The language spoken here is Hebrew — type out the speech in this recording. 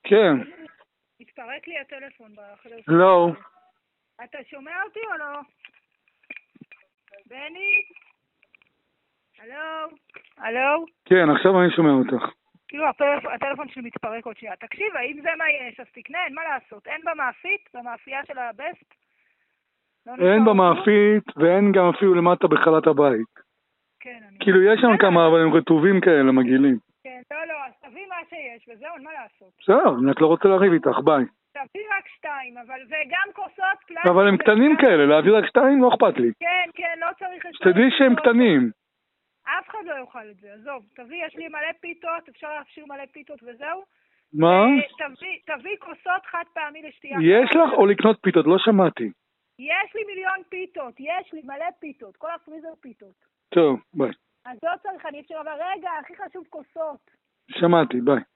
כן. התפרק לי הטלפון בחדר. לא. אתה שומע אותי או לא? בני? הלו? הלו? כן, עכשיו אני שומע אותך. כאילו הטלפון שלי מתפרק עוד שנייה. תקשיב, האם זה מה יש? אז תקנה, אין מה לעשות. אין במאפית? במאפייה של הבסט? אין במאפית ואין גם אפילו למטה בחלת הבית. כן, אני... כאילו יש שם כמה, אבל הם רטובים כאלה, מגעילים. כן, לא, אז תביא מה שיש, וזהו, אין מה לעשות. בסדר, אני רק לא רוצה להריב איתך, ביי. תביא רק 2, אבל וגם כוסות פלסטיק. אבל הם קטנים כאלה, להביא רק 2 לא אכפת לי. כן, לא צריך... שתדעי שהם קטנים. אף אחד לא יאכל את זה, עזוב. תביא, יש לי מלא פיתות, אפשר להפשיר מלא פיתות וזהו. מה? תביא כוסות חד פעמי לשתייה. יש לך או לקנות פיתות? לא שמעתי. יש לי מיליון פיתות, יש לי מלא פיתות, כל הפריזר פיתות. טוב, ביי. אז לא צריך, אני אפשר, אבל רגע, הכי חשוב כוסות. שמעתי, ביי.